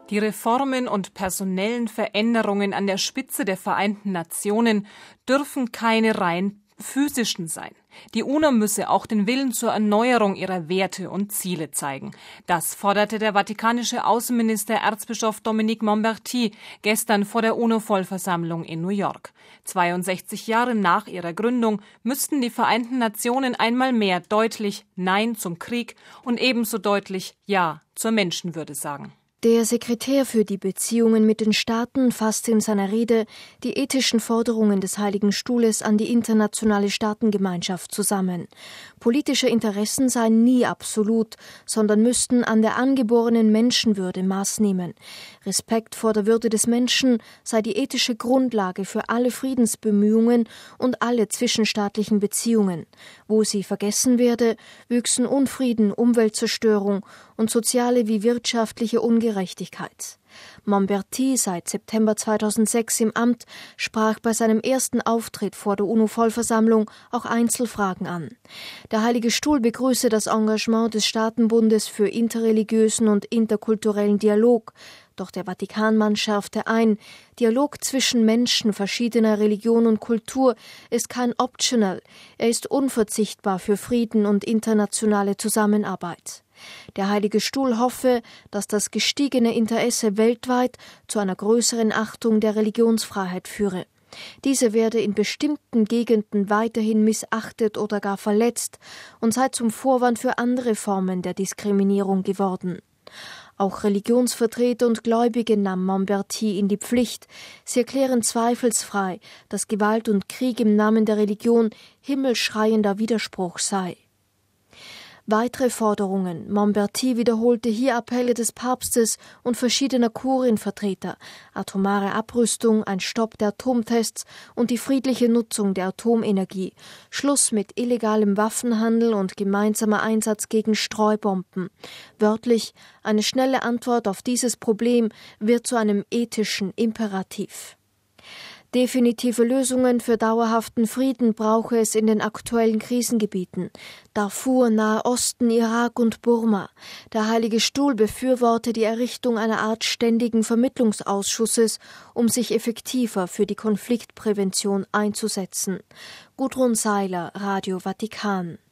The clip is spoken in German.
Die Reformen und personellen Veränderungen an der Spitze der Vereinten Nationen dürfen keine rein physischen sein. Die UNO müsse auch den Willen zur Erneuerung ihrer Werte und Ziele zeigen. Das forderte der vatikanische Außenminister Erzbischof Dominique Momberti gestern vor der UNO-Vollversammlung in New York. 62 Jahre nach ihrer Gründung müssten die Vereinten Nationen einmal mehr deutlich Nein zum Krieg und ebenso deutlich Ja zur Menschenwürde sagen. Der Sekretär für die Beziehungen mit den Staaten fasste in seiner Rede die ethischen Forderungen des Heiligen Stuhles an die internationale Staatengemeinschaft zusammen. Politische Interessen seien nie absolut, sondern müssten an der angeborenen Menschenwürde Maß nehmen. Respekt vor der Würde des Menschen sei die ethische Grundlage für alle Friedensbemühungen und alle zwischenstaatlichen Beziehungen. Wo sie vergessen werde, wüchsen Unfrieden, Umweltzerstörung und soziale wie wirtschaftliche Ungerechtigkeit. Momberti, seit September 2006 im Amt, sprach bei seinem ersten Auftritt vor der UNO-Vollversammlung auch Einzelfragen an. Der Heilige Stuhl begrüße das Engagement des Staatenbundes für interreligiösen und interkulturellen Dialog. Doch der Vatikanmann schärfte ein, Dialog zwischen Menschen verschiedener Religion und Kultur ist kein Optional, er ist unverzichtbar für Frieden und internationale Zusammenarbeit. Der Heilige Stuhl hoffe, dass das gestiegene Interesse weltweit zu einer größeren Achtung der Religionsfreiheit führe. Diese werde in bestimmten Gegenden weiterhin missachtet oder gar verletzt und sei zum Vorwand für andere Formen der Diskriminierung geworden. Auch Religionsvertreter und Gläubige nahm Momberti in die Pflicht. Sie erklären zweifelsfrei, dass Gewalt und Krieg im Namen der Religion himmelschreiender Widerspruch sei. Weitere Forderungen. Momberti wiederholte hier Appelle des Papstes und verschiedener Kurienvertreter. Atomare Abrüstung, ein Stopp der Atomtests und die friedliche Nutzung der Atomenergie. Schluss mit illegalem Waffenhandel und gemeinsamer Einsatz gegen Streubomben. Wörtlich, eine schnelle Antwort auf dieses Problem wird zu einem ethischen Imperativ. Definitive Lösungen für dauerhaften Frieden brauche es in den aktuellen Krisengebieten. Darfur, Nahe Osten, Irak und Burma. Der Heilige Stuhl befürworte die Errichtung einer Art ständigen Vermittlungsausschusses, um sich effektiver für die Konfliktprävention einzusetzen. Gudrun Seiler, Radio Vatikan.